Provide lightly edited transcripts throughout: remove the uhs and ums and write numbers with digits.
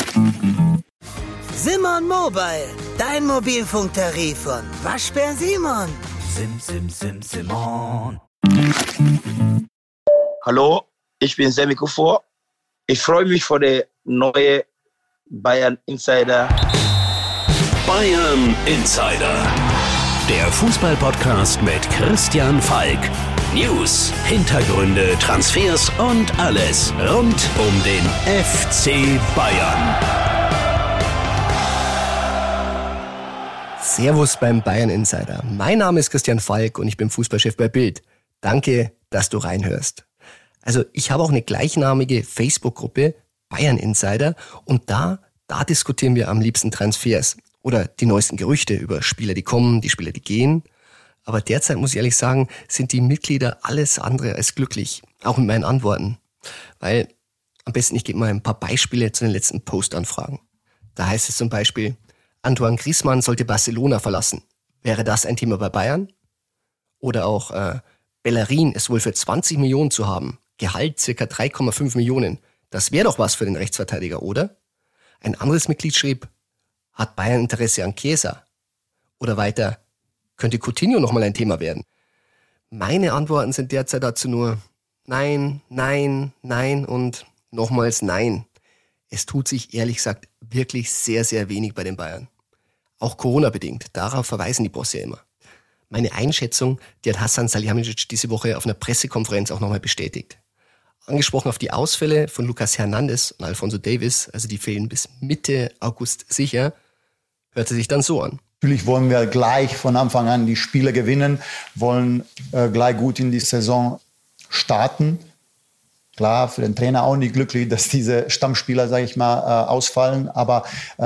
Simon Mobile, dein Mobilfunktarif von Waschbär Simon. Simon. Hallo, ich bin Semi Kufor. Ich freue mich für die neue Bayern Insider. Bayern Insider. Der Fußball-Podcast mit Christian Falk. News, Hintergründe, Transfers und alles rund um den FC Bayern. Servus beim Bayern Insider. Mein Name ist Christian Falk und ich bin Fußballchef bei Bild. Danke, dass du reinhörst. Also ich habe auch eine gleichnamige Facebook-Gruppe Bayern Insider und da diskutieren wir am liebsten Transfers oder die neuesten Gerüchte über Spieler, die kommen, die Spieler, die gehen. Aber derzeit muss ich ehrlich sagen, sind die Mitglieder alles andere als glücklich, auch mit meinen Antworten. Weil am besten ich gebe mal ein paar Beispiele zu den letzten Postanfragen. Da heißt es zum Beispiel, Antoine Griezmann sollte Barcelona verlassen. Wäre das ein Thema bei Bayern? Oder auch Bellerin ist wohl für 20 Millionen zu haben. Gehalt ca. 3,5 Millionen. Das wäre doch was für den Rechtsverteidiger, oder? Ein anderes Mitglied schrieb, hat Bayern Interesse an Chiesa? Oder weiter, könnte Coutinho nochmal ein Thema werden? Meine Antworten sind derzeit dazu nur nein, nein, nein und nochmals nein. Es tut sich ehrlich gesagt wirklich sehr, sehr wenig bei den Bayern. Auch Corona-bedingt, darauf verweisen die Bosse ja immer. Meine Einschätzung, die hat Hasan Salihamidzic diese Woche auf einer Pressekonferenz auch nochmal bestätigt. Angesprochen auf die Ausfälle von Lucas Hernandez und Alphonso Davies, also die fehlen bis Mitte August sicher, hörte sich dann so an. Natürlich wollen wir gleich von Anfang an die Spiele gewinnen, wollen gleich gut in die Saison starten. Klar, für den Trainer auch nicht glücklich, dass diese Stammspieler, sage ich mal, ausfallen. Aber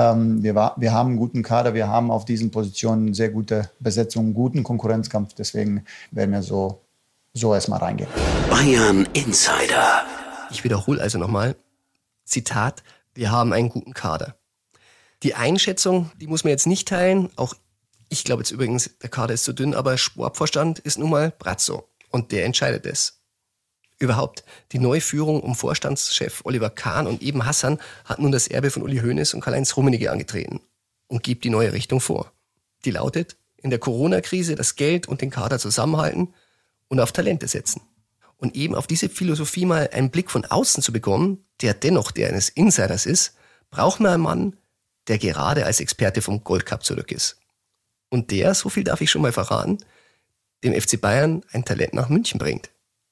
wir haben einen guten Kader, wir haben auf diesen Positionen sehr gute Besetzung, guten Konkurrenzkampf. Deswegen werden wir so erstmal reingehen. Bayern Insider. Ich wiederhole also nochmal, Zitat, wir haben einen guten Kader. Die Einschätzung, die muss man jetzt nicht teilen. Auch ich glaube jetzt übrigens, der Kader ist zu dünn, aber Sportvorstand ist nun mal Brazzo und der entscheidet es. Überhaupt, die neue Führung um Vorstandschef Oliver Kahn und eben Hasan hat nun das Erbe von Uli Hoeneß und Karl-Heinz Rummenigge angetreten und gibt die neue Richtung vor. Die lautet, in der Corona-Krise das Geld und den Kader zusammenhalten und auf Talente setzen. Und eben auf diese Philosophie mal einen Blick von außen zu bekommen, der dennoch der eines Insiders ist, braucht man einen Mann, der gerade als Experte vom Gold Cup zurück ist. Und der, so viel darf ich schon mal verraten, dem FC Bayern ein Talent nach München bringt.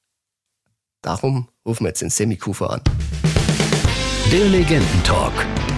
Darum rufen wir jetzt den Semi Kufor an. Der Legendentalk.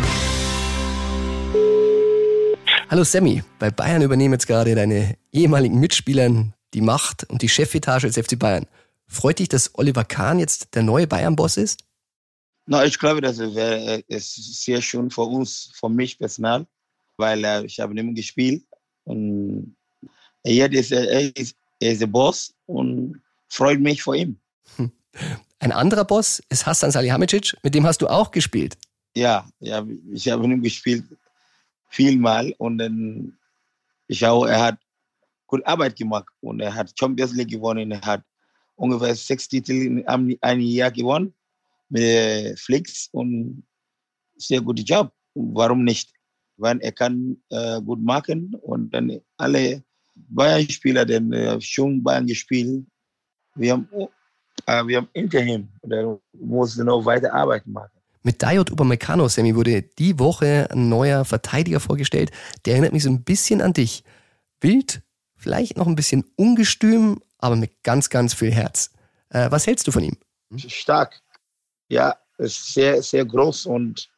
Hallo Semi, bei Bayern übernehmen jetzt gerade deine ehemaligen Mitspieler die Macht und die Chefetage des FC Bayern. Freut dich, dass Oliver Kahn jetzt der neue Bayern-Boss ist? Na, ich glaube, das ist sehr schön für uns, für mich personal, weil ich habe mit ihm gespielt und er ist der Boss und freut mich für ihn. Ein anderer Boss ist Hasan Salihamidzic, mit dem hast du auch gespielt. Ja, ich habe mit ihm gespielt vielmal und dann er hat gute Arbeit gemacht und er hat Champions League gewonnen, er hat ungefähr 6 Titel in einem Jahr gewonnen mit Flix und sehr guter Job. Warum nicht? Weil er kann gut machen und dann alle Bayern-Spieler, die schon Bayern gespielt, wir haben hinter ihm, der muss noch weiter Arbeit machen. Mit Dayot Upamecano, Semi, wurde die Woche ein neuer Verteidiger vorgestellt. Der erinnert mich so ein bisschen an dich. Wild, vielleicht noch ein bisschen ungestüm, aber mit ganz, ganz viel Herz. Was hältst du von ihm? Stark. Ja, ist sehr, sehr groß und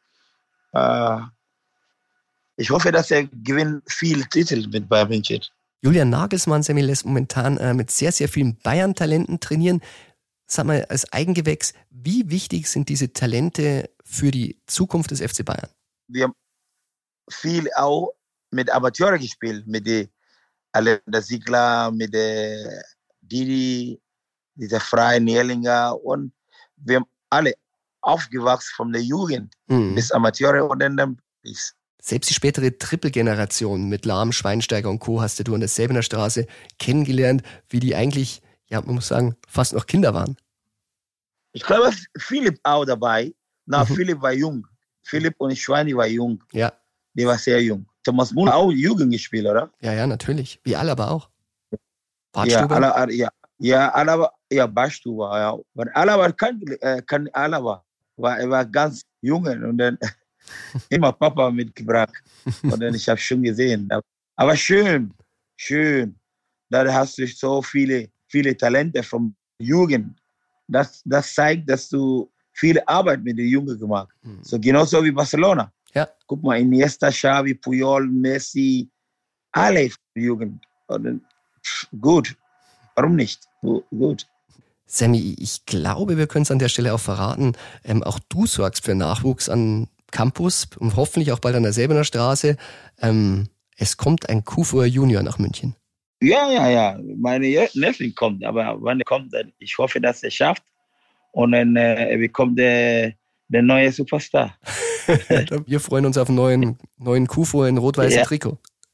ich hoffe, dass er gewinnt viel Titel mit Bayern München. Julian Nagelsmann, Semi, lässt momentan mit sehr, sehr vielen Bayern-Talenten trainieren. Sag mal, als Eigengewächs, wie wichtig sind diese Talente für die Zukunft des FC Bayern? Wir haben viel auch mit Amateuren gespielt, mit der Sigler, mit der Didi, dieser Freie Nierlinger und wir haben alle aufgewachsen von der Jugend bis Amateure und dann bis. Selbst die spätere Triple-Generation mit Lahm, Schweinsteiger und Co. hast du an der Säbener Straße kennengelernt, wie die eigentlich, ja, man muss sagen, fast noch Kinder waren. Ich glaube, Philipp auch dabei. Philipp war jung. Philipp und Schweini war jung. Ja. Die war sehr jung. Thomas Müller auch Jugend gespielt, oder? Ja, natürlich. Wie Alaba auch. Bartstuber? Alaba, Bartstuber, ja. Aber Alaba kann Alaba. Er war ganz jung und dann immer Papa mitgebracht. Und dann, ich habe schon gesehen. Aber schön. Da hast du so viele Talente vom Jugend. Das zeigt, dass du viel Arbeit mit den Jungen gemacht hast. So genauso wie Barcelona. Ja. Guck mal, Iniesta, Xavi, Puyol, Messi, alle Jugend. Und gut. Warum nicht? Gut. Sammy, ich glaube, wir können es an der Stelle auch verraten. Auch du sorgst für Nachwuchs an Campus und hoffentlich auch bald an der Säbener Straße. Es kommt ein Kufur Junior nach München. Ja. Meine Neffe kommt, aber wann er kommt, ich hoffe, dass er schafft. Und dann bekommt der neue Superstar. Wir freuen uns auf einen neuen Kufur in rot-weißem Trikot.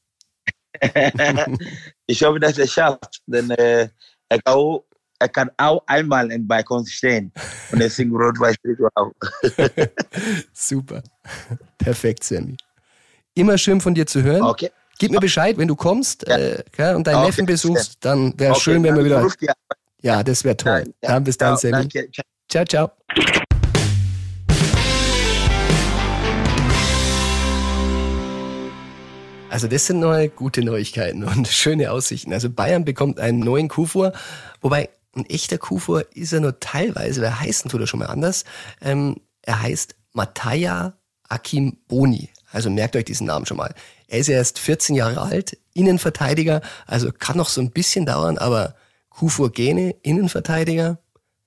Ich hoffe, dass er schafft, denn er kann auch einmal bei uns stehen und deswegen rot-weiß Trikot auch. Super. Perfekt, Sammy. Immer schön von dir zu hören. Okay. Gib mir Bescheid, wenn du kommst und deinen Neffen besuchst, dann wäre es schön, wenn wir wieder... Ja, das wäre toll. Ja. Dann bis dann, Sammy. Danke. Ciao. Also das sind neue gute Neuigkeiten und schöne Aussichten. Also Bayern bekommt einen neuen Kufur, wobei ein echter Kufur ist er nur teilweise, weil heißen tut er schon mal anders. Er heißt Mattia Akimboni. Also merkt euch diesen Namen schon mal. Er ist erst 14 Jahre alt, Innenverteidiger, also kann noch so ein bisschen dauern, aber Kufur-Gene, Innenverteidiger,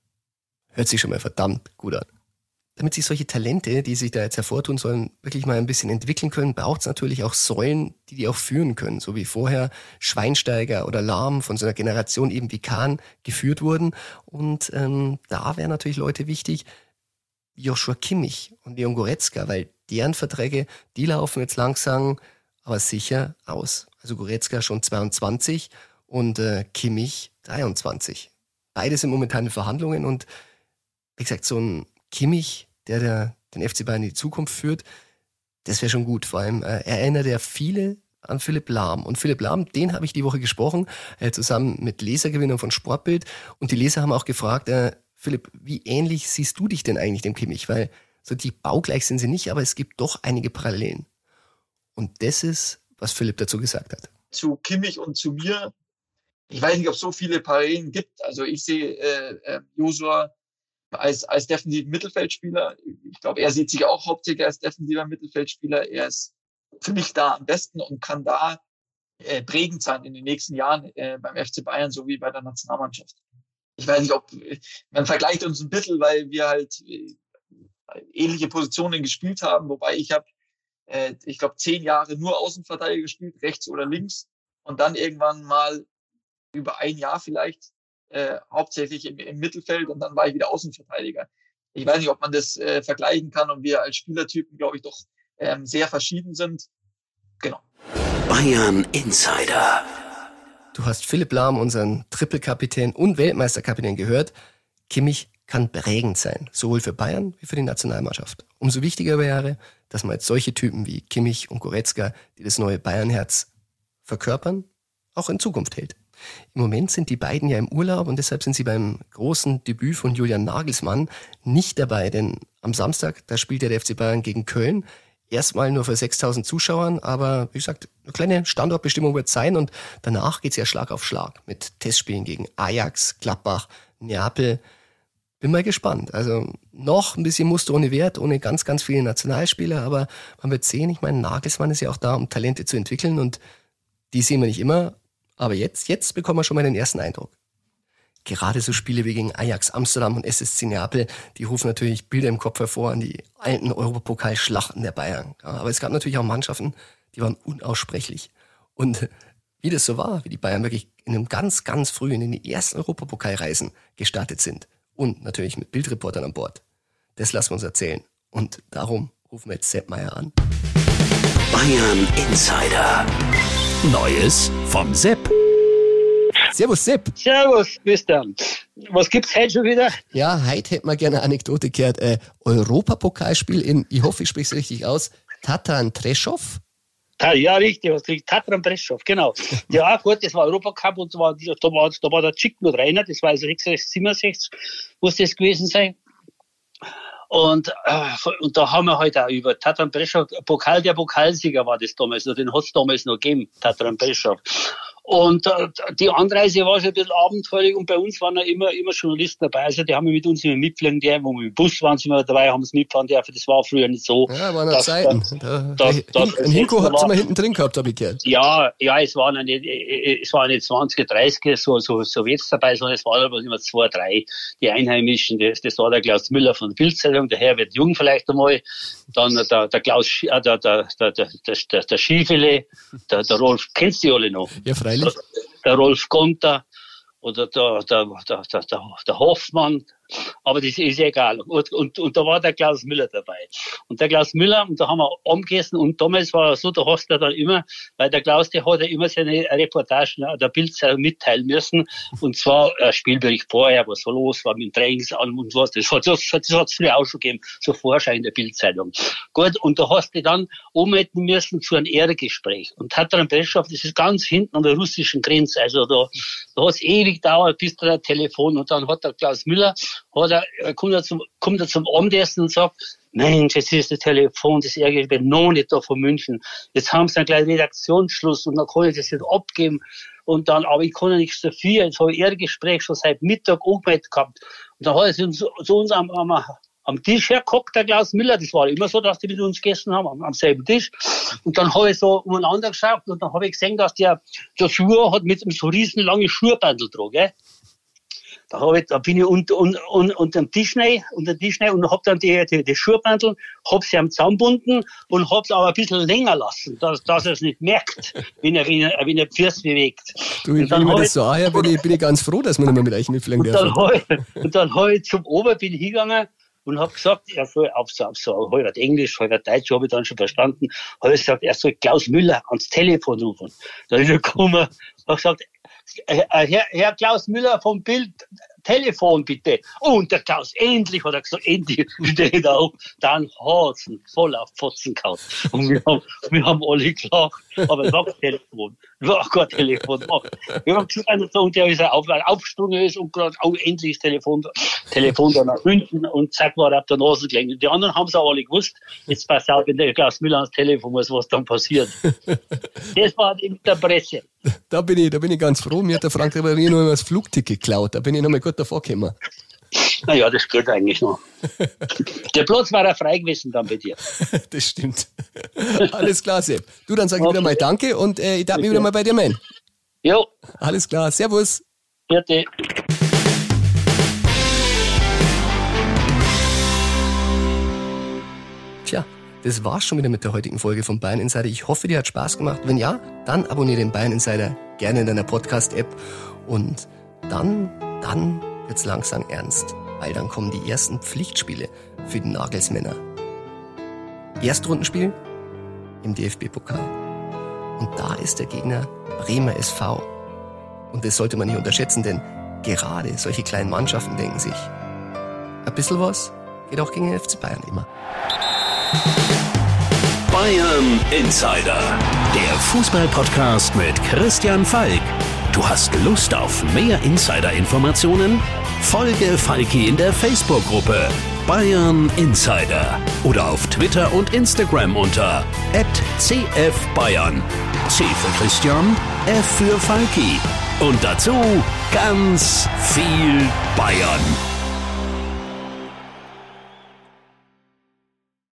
hört sich schon mal verdammt gut an. Damit sich solche Talente, die sich da jetzt hervortun sollen, wirklich mal ein bisschen entwickeln können, braucht es natürlich auch Säulen, die auch führen können. So wie vorher Schweinsteiger oder Lahm von so einer Generation eben wie Kahn geführt wurden. Und da wären natürlich Leute wichtig, wie Joshua Kimmich und Leon Goretzka, weil deren Verträge, die laufen jetzt langsam, aber sicher aus. Also Goretzka schon 22 und Kimmich 23. Beide sind momentan in Verhandlungen und wie gesagt, so ein Kimmich, der den FC Bayern in die Zukunft führt, das wäre schon gut. Vor allem erinnert er viele an Philipp Lahm. Und Philipp Lahm, den habe ich die Woche gesprochen, zusammen mit Lesergewinnern von Sportbild. Und die Leser haben auch gefragt, Philipp, wie ähnlich siehst du dich denn eigentlich dem Kimmich? Weil so die baugleich sind sie nicht, aber es gibt doch einige Parallelen. Und das ist, was Philipp dazu gesagt hat. Zu Kimmich und zu mir, ich weiß nicht, ob es so viele Parallelen gibt. Also ich sehe Joshua als defensiven Mittelfeldspieler. Ich glaube, er sieht sich auch hauptsächlich als defensiver Mittelfeldspieler. Er ist für mich da am besten und kann da prägend sein in den nächsten Jahren beim FC Bayern sowie bei der Nationalmannschaft. Ich weiß nicht, ob man vergleicht uns ein bisschen, weil wir halt ähnliche Positionen gespielt haben, wobei ich habe, ich glaube, 10 Jahre nur Außenverteidiger gespielt, rechts oder links und dann irgendwann mal über ein Jahr vielleicht hauptsächlich im Mittelfeld und dann war ich wieder Außenverteidiger. Ich weiß nicht, ob man das vergleichen kann und wir als Spielertypen, glaube ich, doch sehr verschieden sind. Genau. Bayern Insider. Du hast Philipp Lahm, unseren Trippelkapitän und Weltmeisterkapitän gehört. Kimmich kann prägend sein, sowohl für Bayern wie für die Nationalmannschaft. Umso wichtiger wäre, dass man jetzt solche Typen wie Kimmich und Goretzka, die das neue Bayernherz verkörpern, auch in Zukunft hält. Im Moment sind die beiden ja im Urlaub und deshalb sind sie beim großen Debüt von Julian Nagelsmann nicht dabei, denn am Samstag, da spielt ja der FC Bayern gegen Köln. Erstmal nur für 6.000 Zuschauern, aber wie gesagt, eine kleine Standortbestimmung wird es sein und danach geht es ja Schlag auf Schlag mit Testspielen gegen Ajax, Gladbach, Neapel. Bin mal gespannt. Also noch ein bisschen Muster ohne Wert, ohne ganz, ganz viele Nationalspieler, aber man wird sehen, ich meine, Nagelsmann ist ja auch da, um Talente zu entwickeln und die sehen wir nicht immer, aber jetzt bekommen wir schon mal den ersten Eindruck. Gerade so Spiele wie gegen Ajax Amsterdam und SSC Neapel, die rufen natürlich Bilder im Kopf hervor an die alten Europapokalschlachten der Bayern. Ja, aber es gab natürlich auch Mannschaften, die waren unaussprechlich. Und wie das so war, wie die Bayern wirklich in einem ganz, ganz frühen, in die ersten Europapokalreisen gestartet sind. Und natürlich mit Bildreportern an Bord. Das lassen wir uns erzählen. Und darum rufen wir jetzt Sepp Meier an. Bayern Insider. Neues vom Sepp. Servus Sepp. Servus, Christian. Was gibt's heute schon wieder? Ja, heute hätten wir gerne eine Anekdote gehört. Europapokalspiel in, ich hoffe, ich spreche es richtig aus, Tatran Trešov. Ja, richtig, Tatran Trešov, genau. Ja, gut, das war Europacup und da war der Chick nur Trainer, das war also 66, 67, muss das gewesen sein. Und da haben wir halt auch über Tatran Trešov, der Pokalsieger war das damals, den hat es damals noch gegeben, Tatran Trešov. Und die Anreise war schon ein bisschen abenteuerlich und bei uns waren ja immer Journalisten dabei. Also die haben mit uns immer mitfliegen dürfen, wo wir im Bus waren, sind wir dabei, haben es mitfahren dürfen. Das war früher nicht so. Ja, waren noch Zeiten. Ein Hinko habt ihr mal hinten drin gehabt, habe ich gehört. Ja, es waren nicht 20, 30 so Sowjets dabei, sondern es waren aber immer 2, 3, die Einheimischen. Das war der Klaus Müller von der Bild-Zeitung, der Herbert Jung vielleicht einmal, dann der Klaus, der Schiefele, der Rolf, kennst du die alle noch? Ja, freilich. Der Rolf Gonter oder der Hoffmann, aber das ist egal. Und da war der Klaus Müller dabei. Und der Klaus Müller, und da haben wir angegessen, und damals war es so, da hast du dann immer, weil der Klaus, der hat ja immer seine Reportagen der Bildzeitung mitteilen müssen, und zwar Spielbericht vorher, was so los war mit dem Trainingsan und was, das hat es früher auch schon gegeben, so Vorschau in der Bildzeitung. Gut, und da hast du dann umhalten müssen zu einem Ehrengespräch. Und Tatran Trešov, das ist ganz hinten an der russischen Grenze, also da hat es ewig gedauert, bis da der Telefon, und dann hat der Klaus Müller, kommt er zum Abendessen und sagt, Mensch, jetzt ist das Telefon, das ärgert mich noch nicht da von München. Jetzt haben sie dann gleich Redaktionsschluss und dann kann ich das nicht abgeben. Und dann, aber ich kann ja nichts dafür. Jetzt habe ich ihr Gespräch schon seit Mittag angemeldet gehabt. Und dann hat er sich zu uns am Tisch hergehockt, der Klaus Müller. Das war immer so, dass die mit uns gegessen haben, am selben Tisch. Und dann habe ich so umeinander geschaut und dann habe ich gesehen, dass der Schuhe hat mit einem so riesenlangen Schuhbandel dran, gell? Da bin ich unter dem Tisch rein und hab dann die Schuhbandel, hab sie am zusammengebunden und hab's aber ein bisschen länger lassen, dass er es nicht merkt, wenn er die Füße bewegt. Du, wenn ich mir das so anhöre, bin ich ganz froh, dass wir nicht mehr mit euch mitfliegen dürfen. Und dann hab ich zum bin ich hingegangen und hab gesagt, er soll auf so halber Englisch, halber Deutsch, habe ich dann schon verstanden, habe ich gesagt, er soll Klaus Müller ans Telefon rufen. Da ist er gekommen, hab gesagt, Herr Klaus Müller vom Bild, Telefon bitte. Und der Klaus, endlich, hat er gesagt, endlich steht er auf. Dann hat's ihn voll auf Pfotzen gehauen. Und wir haben alle gelacht. Aber es war kein Telefon. Wir haben gesagt, und der ist aufgesprungen ist und gerade auch endlich das Telefon da nach München und zack, war er auf der Nase gelegen. Die anderen haben es auch alle gewusst. Jetzt pass auf, wenn der Klaus Müller ans Telefon muss, was dann passiert. Das war mit der Presse. Da bin ich ganz froh. Mir hat der Frank Ribéry noch immer das Flugticket geklaut. Da bin ich noch mal gut davor gekommen. Naja, das geht eigentlich noch. Der Platz war ja frei gewesen dann bei dir. Das stimmt. Alles klar, Sepp. Du, dann sag ich wieder mal Danke und ich darf mich wieder mal bei dir melden. Jo. Alles klar. Servus. Bitte. Tja, das war's schon wieder mit der heutigen Folge von Bayern Insider. Ich hoffe, dir hat Spaß gemacht. Wenn ja, dann abonniere den Bayern Insider gerne in deiner Podcast-App. Und dann wird's langsam ernst, weil dann kommen die ersten Pflichtspiele für die Nagelsmänner. Erstrundenspiel im DFB-Pokal. Und da ist der Gegner Bremer SV. Und das sollte man nicht unterschätzen, denn gerade solche kleinen Mannschaften denken sich, ein bisschen was geht auch gegen den FC Bayern immer. Bayern Insider, der Fußball-Podcast mit Christian Falk. Du hast Lust auf mehr Insider-Informationen? Folge Falki in der Facebook-Gruppe Bayern Insider oder auf Twitter und Instagram unter @CFBayern. C für Christian, F für Falki. Und dazu ganz viel Bayern.